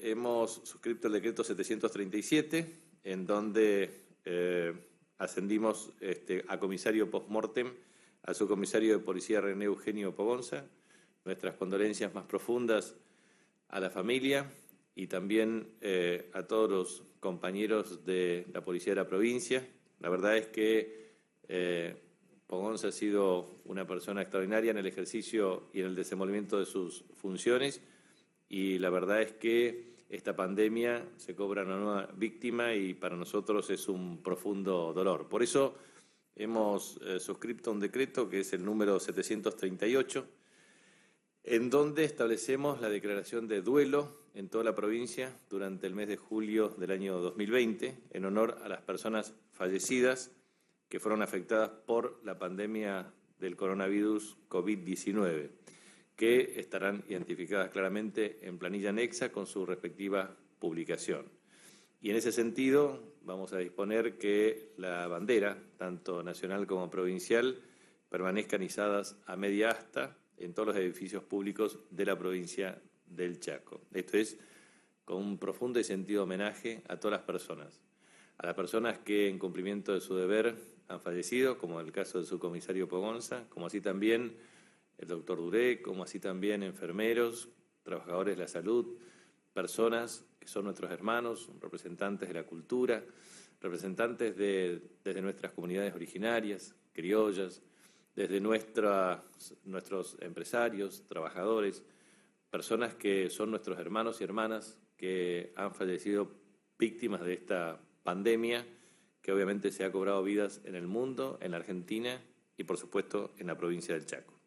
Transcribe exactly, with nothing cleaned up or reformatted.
hemos suscrito el decreto setecientos treinta y siete, en donde eh, ascendimos este, a comisario post-mortem al subcomisario de Policía René Eugenio Pogonza. Nuestras condolencias más profundas a la familia y también eh, a todos los compañeros de la Policía de la provincia. La verdad es que eh, Pogonza ha sido una persona extraordinaria en el ejercicio y en el desenvolvimiento de sus funciones, y la verdad es que esta pandemia se cobra una nueva víctima y para nosotros es un profundo dolor. Por eso hemos eh, suscrito un decreto que es el número setecientos treinta y ocho, en donde establecemos la declaración de duelo en toda la provincia durante el mes de julio del año dos mil veinte, en honor a las personas fallecidas que fueron afectadas por la pandemia del coronavirus COVID diecinueve, que estarán identificadas claramente en planilla anexa con su respectiva publicación. Y en ese sentido vamos a disponer que la bandera, tanto nacional como provincial, permanezcan izadas a media asta en todos los edificios públicos de la provincia del Chaco. Esto es con un profundo y sentido homenaje a todas las personas, a las personas que en cumplimiento de su deber han fallecido, como el caso del subcomisario Pogonza, como así también el doctor Duré, como así también enfermeros, trabajadores de la salud, personas que son nuestros hermanos, representantes de la cultura, representantes de, desde nuestras comunidades originarias, criollas, desde nuestra, nuestros empresarios, trabajadores, personas que son nuestros hermanos y hermanas que han fallecido víctimas de esta pandemia, que obviamente se ha cobrado vidas en el mundo, en la Argentina y, por supuesto, en la provincia del Chaco.